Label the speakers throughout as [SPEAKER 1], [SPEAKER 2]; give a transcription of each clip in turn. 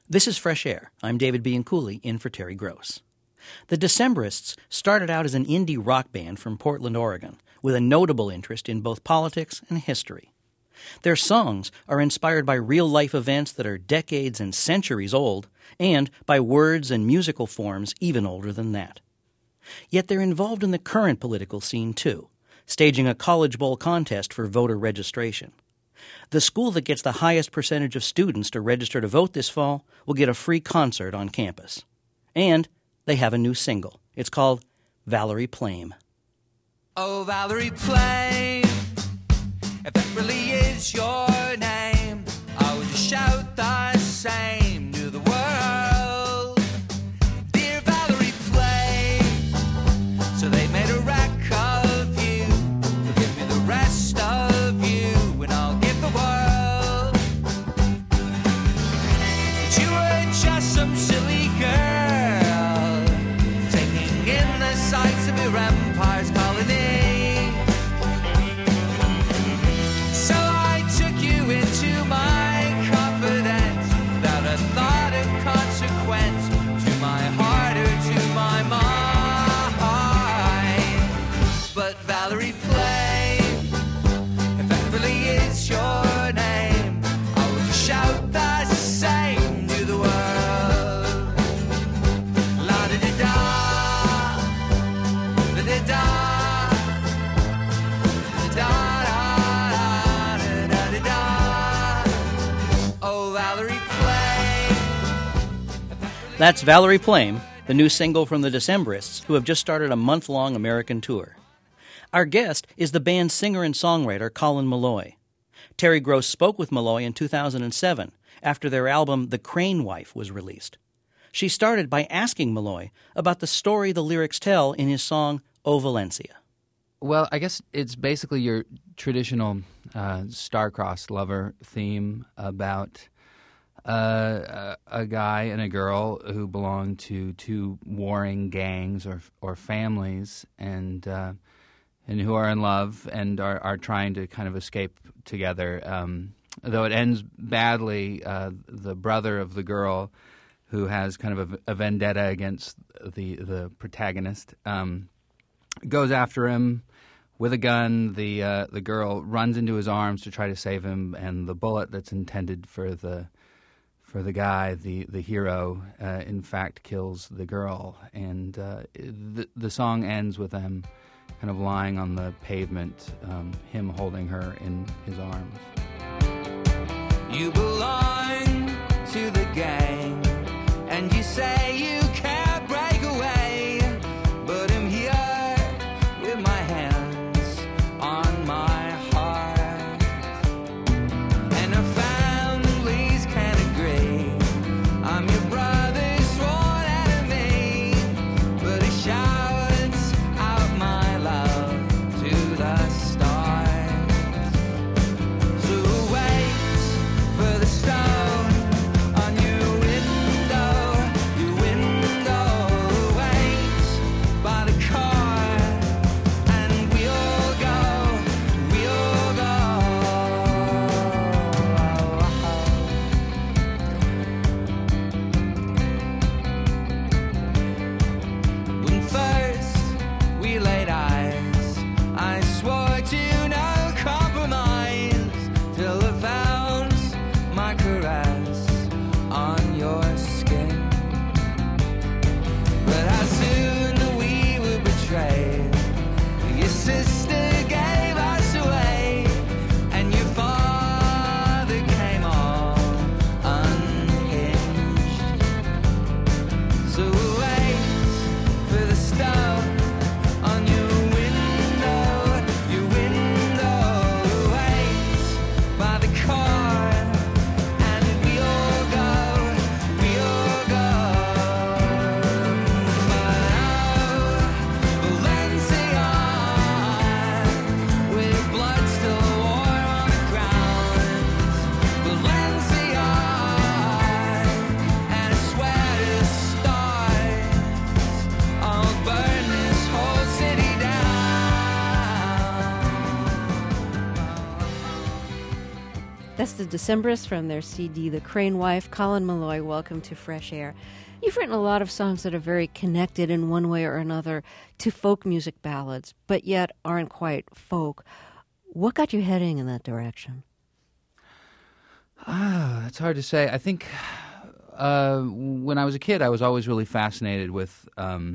[SPEAKER 1] This is Fresh Air. I'm David Bianculli, in for Terry Gross. The Decemberists started out as an indie rock band from Portland, Oregon, with a notable interest in both politics and history. Their songs are inspired by real-life events that are decades and centuries old, and by words and musical forms even older than that. Yet they're involved in the current political scene, too, staging a College Bowl contest for voter registration. The school that gets the highest percentage of students to register to vote this fall will get a free concert on campus. And they have a new single. It's called Valerie Plame.
[SPEAKER 2] Oh, Valerie Plame, if that really is your name, I would just shout the same to the world. Dear Valerie Plame, so they made a wreck of you. Give me the rest of you and I'll give the world. But you were just some silly girl, taking in the sights of your empire's colony. Into my confidence, without a thought of consequence, to my heart or to my mind. But Valerie Plame, if that really is your name, I will shout the same to the world. La-da-da-da, la-da-da, la-da.
[SPEAKER 1] That's Valerie Plame, the new single from the Decemberists, who have just started a month-long American tour. Our guest is the band's singer and songwriter Colin Meloy. Terry Gross spoke with Meloy in 2007, after their album The Crane Wife was released. She started by asking Meloy about the story the lyrics tell in his song O Valencia.
[SPEAKER 3] Well, I guess it's basically your traditional star-crossed lover theme about a guy and a girl who belong to two warring gangs or families, and who are in love and are trying to kind of escape together. Though it ends badly, the brother of the girl, who has kind of a vendetta against the protagonist, goes after him with a gun. The girl runs into his arms to try to save him, and the bullet that's intended for the guy, the hero, in fact kills the girl. And the song ends with them kind of lying on the pavement, him holding her in his arms.
[SPEAKER 2] You belong to the gang, and you say you can't break away, but I'm here with my hands on my heart, and our families can't agree. I'm your brother's sworn enemy, but he shouts out my love to the stars. So wait for the stone on your window, wait by the car, and we'll go. When first we laid eyes, I swore to no compromise, till I found my caress on your skin. But how soon we were betrayed, your sister gave us away, and your father came all unhinged. So wait for the stone on your window, wait by the car, and
[SPEAKER 4] is Decembrists from their CD, The Crane Wife. Colin Meloy, welcome to Fresh Air. You've written a lot of songs that are very connected in one way or another to folk music ballads, but yet aren't quite folk. What got you heading in that direction?
[SPEAKER 3] It's hard to say. I think when I was a kid, I was always really fascinated with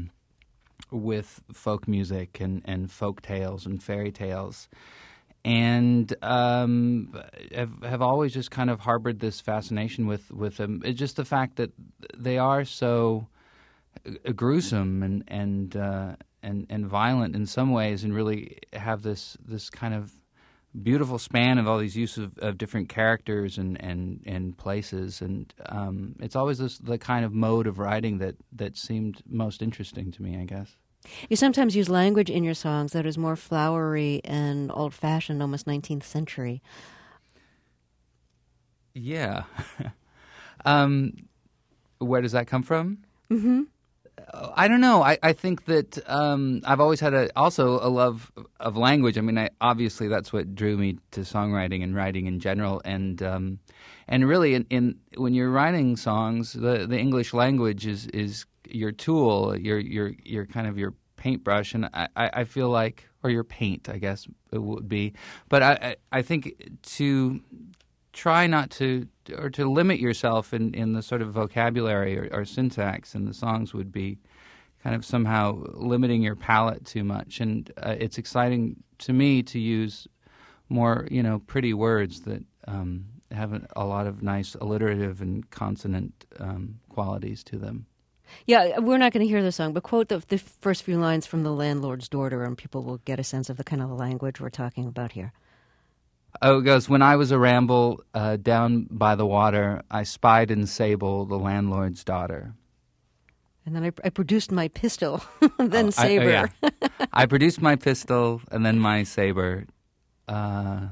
[SPEAKER 3] folk music and folk tales and fairy tales, and have always just kind of harbored this fascination with them. It's just the fact that they are so gruesome and violent in some ways, and really have this kind of beautiful span of all these uses of different characters and places, and it's always the kind of mode of writing that seemed most interesting to me, I guess.
[SPEAKER 4] You sometimes use language in your songs that is more flowery and old-fashioned, almost 19th century.
[SPEAKER 3] Yeah. Where does that come from?
[SPEAKER 4] Mm-hmm.
[SPEAKER 3] I don't know. I think that I've always had a love of language. I mean, obviously that's what drew me to songwriting and writing in general. And really, in when you're writing songs, the English language is your tool, your kind of your paintbrush. And I feel like, or your paint, I guess it would be. But I think to try not to, or to limit yourself in the sort of vocabulary or syntax in the songs would be kind of somehow limiting your palette too much. And it's exciting to me to use more, pretty words that have a lot of nice alliterative and consonant qualities to them.
[SPEAKER 4] Yeah, we're not going to hear the song, but quote the first few lines from The Landlord's Daughter, and people will get a sense of the kind of language we're talking about here.
[SPEAKER 3] Oh, it goes, when I was a ramble down by the water, I spied in Sable, the landlord's daughter.
[SPEAKER 4] And then I produced my pistol, then saber.
[SPEAKER 3] I produced my pistol and then my saber. Gosh,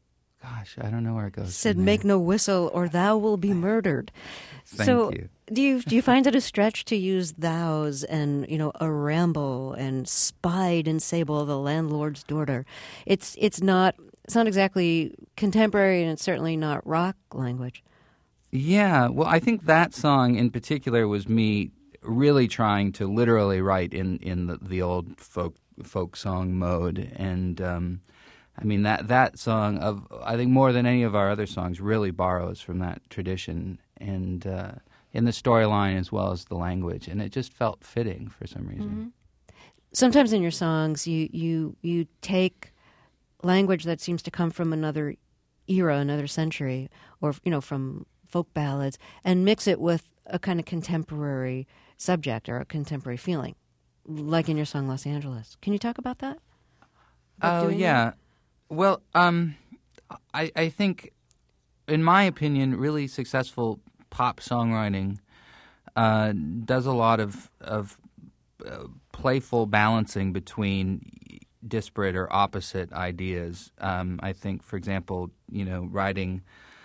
[SPEAKER 3] I don't know where it goes.
[SPEAKER 4] Said, make no whistle or thou will be murdered.
[SPEAKER 3] Thank you.
[SPEAKER 4] Do you find it a stretch to use thous and, a ramble and spied in Sable, the landlord's daughter? It's not exactly contemporary, and it's certainly not rock language.
[SPEAKER 3] Yeah, well, I think that song in particular was me really trying to literally write in the old folk song mode, and I mean that song, I think more than any of our other songs, really borrows from that tradition, and in the storyline as well as the language, and it just felt fitting for some reason.
[SPEAKER 4] Mm-hmm. Sometimes in your songs, you take language that seems to come from another era, another century, or from folk ballads, and mix it with a kind of contemporary subject or a contemporary feeling, like in your song Los Angeles. Can you talk about that?
[SPEAKER 3] Oh, yeah. Well, I think, in my opinion, really successful pop songwriting does a lot of playful balancing between disparate or opposite ideas. I think, for example, writing,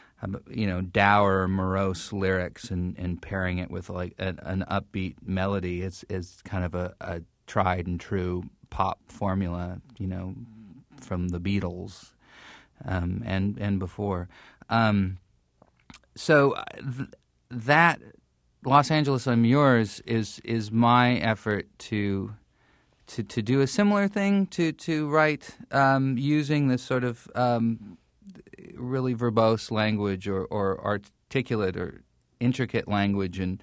[SPEAKER 3] dour, morose lyrics and pairing it with like an upbeat melody is kind of a tried and true pop formula, from the Beatles and before. So that Los Angeles, I'm Yours is my effort to do a similar thing, to write using this sort of really verbose language or articulate or intricate language, and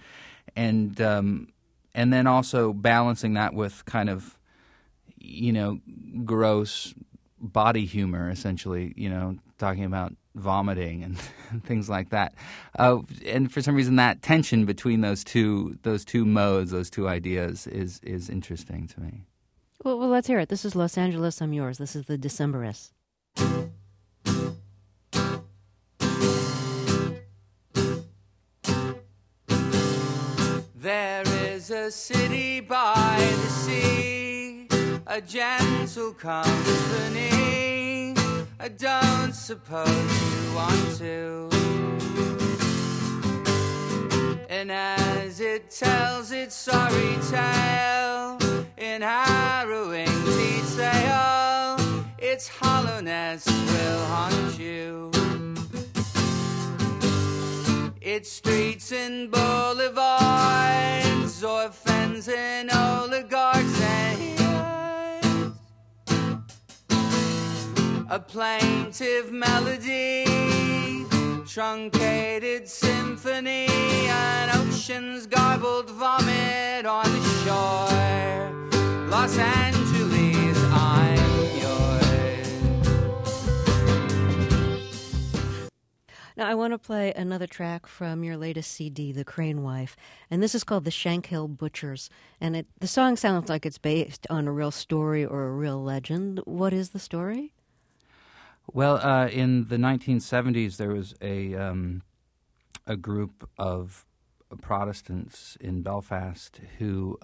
[SPEAKER 3] then also balancing that with kind of gross body humor, essentially, talking about vomiting and things like that. And for some reason, that tension between those two modes, those two ideas, is interesting to me.
[SPEAKER 4] Well, let's hear it. This is Los Angeles, I'm Yours. This is the Decemberists.
[SPEAKER 2] There is a city by the sea, a gentle company. I don't suppose you want to. And as it tells its sorry tale in harrowing detail, its hollowness will haunt you. It's streets and boulevards, orphans and oligarchs and heroes. A plaintive melody, truncated symphony, an ocean's garbled vomit on the shore. Los Angeles, I'm yours.
[SPEAKER 4] Now, I want to play another track from your latest CD, The Crane Wife, and this is called The Shankill Butchers. And the song sounds like it's based on a real story or a real legend. What is the story?
[SPEAKER 3] Well, in the 1970s, there was a group of Protestants in Belfast who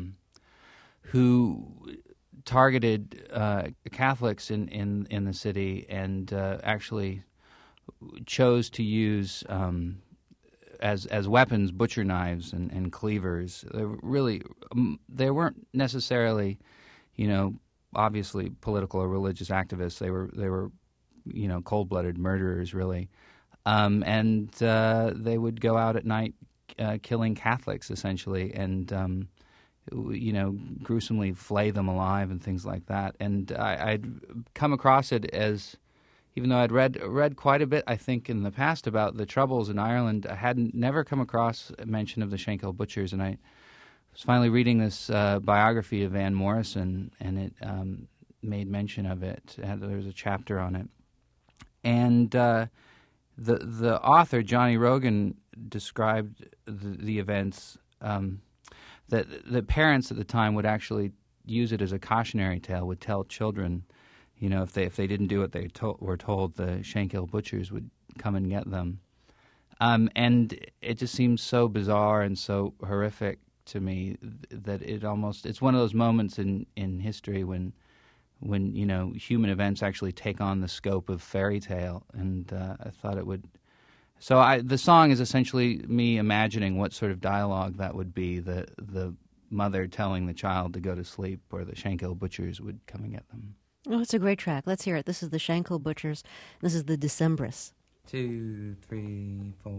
[SPEAKER 3] targeted Catholics in the city and actually chose to use as weapons butcher knives and cleavers. They weren't necessarily, obviously political or religious activists. They were cold-blooded murderers, really. And they would go out at night killing Catholics, essentially, and, gruesomely flay them alive and things like that. And I'd come across it as, even though I'd read quite a bit, I think, in the past about the Troubles in Ireland, I hadn't never come across a mention of the Shankill Butchers, and I was finally reading this biography of Van Morrison, and it made mention of it. There was a chapter on it. And the author, Johnny Rogan, described the events that the parents at the time would actually use it as a cautionary tale, would tell children, if they didn't do what they were told, the Shankill Butchers would come and get them. And it just seems so bizarre and so horrific to me that it's one of those moments in history when human events actually take on the scope of fairy tale, and I thought it would. So the song is essentially me imagining what sort of dialogue that would be, the mother telling the child to go to sleep, or the Shankill Butchers would come and get them.
[SPEAKER 4] Oh, it's a great track. Let's hear it. This is the Shankill Butchers. This is the Decembrists.
[SPEAKER 2] 2, 3, 4.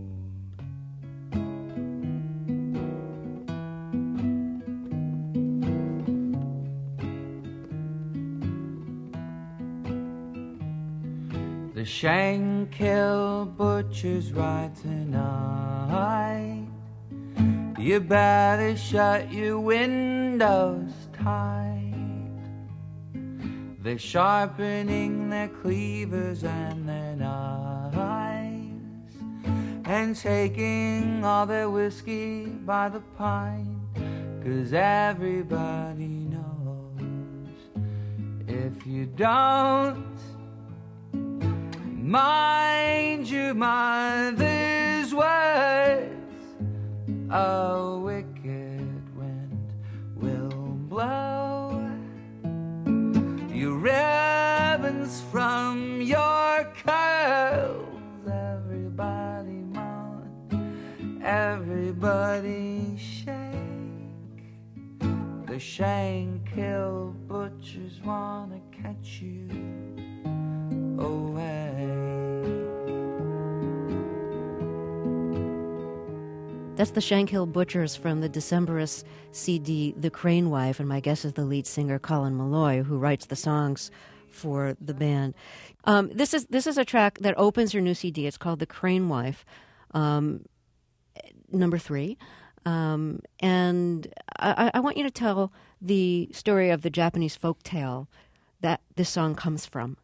[SPEAKER 2] The Shankill Butchers ride tonight. You better shut your windows tight. They're sharpening their cleavers and their knives, and taking all their whiskey by the pint, 'cause everybody knows if you don't mind your mother's words, a wicked wind will blow your ribbons from your curls. Everybody moan, everybody shake. The Shankill Butchers wanna catch you away.
[SPEAKER 4] That's the Shankill Butchers from the Decemberists CD, The Crane Wife, and my guest is the lead singer Colin Meloy, who writes the songs for the band. This is a track that opens your new CD. It's called The Crane Wife, number 3. And I want you to tell the story of the Japanese folk tale that this song comes from.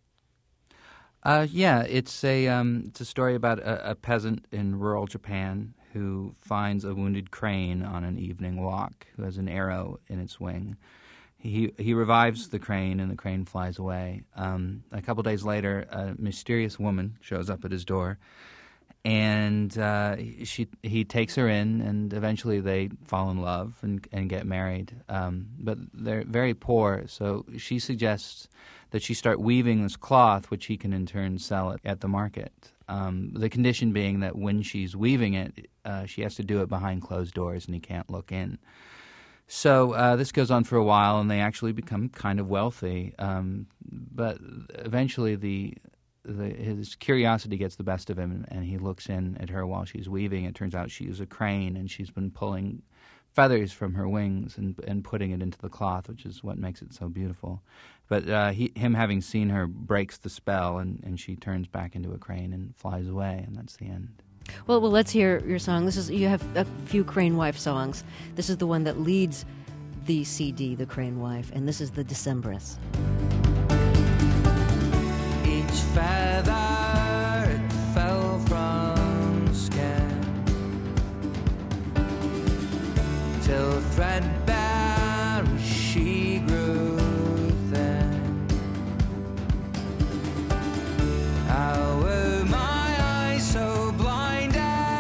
[SPEAKER 3] It's a story about a peasant in rural Japan who finds a wounded crane on an evening walk, who has an arrow in its wing. He revives the crane, and the crane flies away. A couple days later, a mysterious woman shows up at his door, and he takes her in, and eventually they fall in love and get married. But they're very poor, so she suggests that she start weaving this cloth, which he can in turn sell at the market. The condition being that when she's weaving it, she has to do it behind closed doors and he can't look in. So this goes on for a while, and they actually become kind of wealthy. But eventually the his curiosity gets the best of him, and he looks in at her while she's weaving. It turns out she's a crane, and she's been pulling feathers from her wings and putting it into the cloth, which is what makes it so beautiful. But him having seen her breaks the spell, and she turns back into a crane and flies away, and that's the end.
[SPEAKER 4] Well, let's hear your song. You have a few Crane Wife songs. This is the one that leads the CD, The Crane Wife, and this is The Decemberists.
[SPEAKER 2] Each feather it fell from skin, till threadbare she grew thin. How were my eyes so blinded?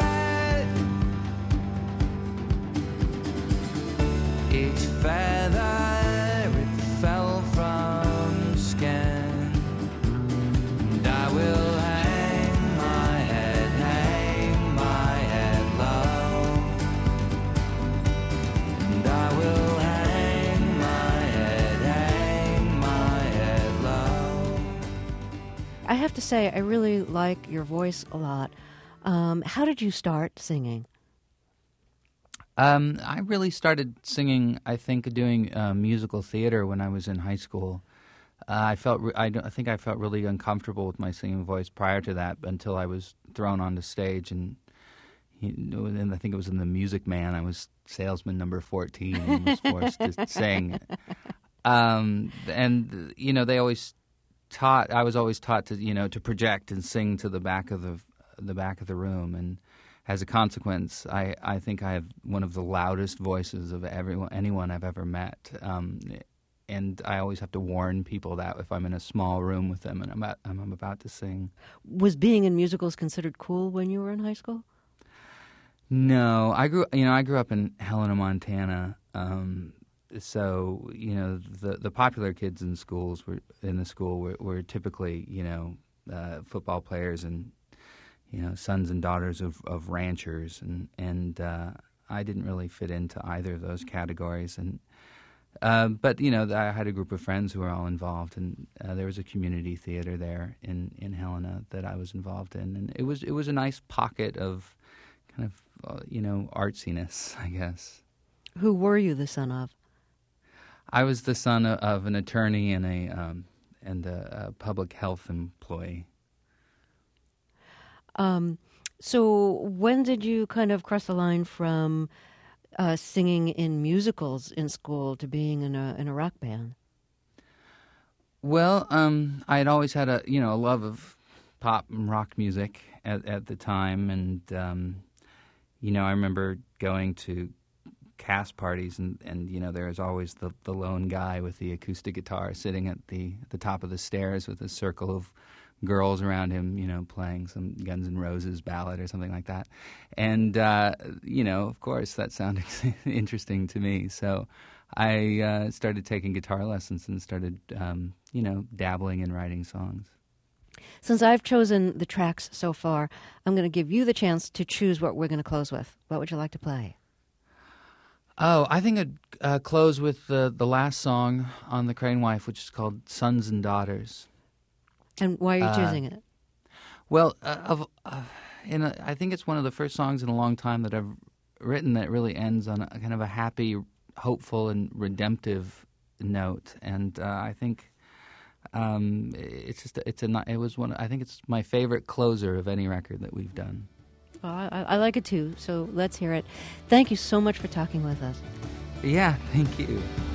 [SPEAKER 2] Each feather it fell from skin, and I will hang my head low, and I will hang my head low.
[SPEAKER 4] I have to say, I really like your voice a lot. How did you start singing?
[SPEAKER 3] I really started singing, I think, doing musical theater when I was in high school. I think I felt really uncomfortable with my singing voice prior to that until I was thrown onto stage, and I think it was in The Music Man. I was salesman number 14 and was forced to sing. And they always taught. I was always taught to to project and sing to the back of the room, and as a consequence, I think I have one of the loudest voices of anyone I've ever met. And I always have to warn people that if I'm in a small room with them and I'm about to sing.
[SPEAKER 4] Was being in musicals considered cool when you were in high school?
[SPEAKER 3] No, I grew up in Helena, Montana. So the popular kids in the school were typically football players and sons and daughters of ranchers, and I didn't really fit into either of those categories. And but I had a group of friends who were all involved, and there was a community theater there in Helena that I was involved in, and it was a nice pocket of kind of artsiness, I guess.
[SPEAKER 4] Who were you the son of?
[SPEAKER 3] I was the son of an attorney and a public health employee.
[SPEAKER 4] So when did you kind of cross the line from singing in musicals in school to being in a rock band?
[SPEAKER 3] Well, I had always had a love of pop and rock music at the time, and I remember going to cast parties, and there was always the lone guy with the acoustic guitar sitting at the top of the stairs with a circle of girls around him, playing some Guns N' Roses ballad or something like that. And, of course, that sounded interesting to me. So I started taking guitar lessons and started, dabbling in writing songs.
[SPEAKER 4] Since I've chosen the tracks so far, I'm going to give you the chance to choose what we're going to close with. What would you like to play?
[SPEAKER 3] Oh, I think I'd close with the last song on The Crane Wife, which is called Sons and Daughters.
[SPEAKER 4] And why are you choosing it?
[SPEAKER 3] Well, I think it's one of the first songs in a long time that I've written that really ends on a kind of a happy, hopeful, and redemptive note. And I think I think it's my favorite closer of any record that we've done.
[SPEAKER 4] Well, I like it too. So let's hear it. Thank you so much for talking with us.
[SPEAKER 3] Yeah, thank you.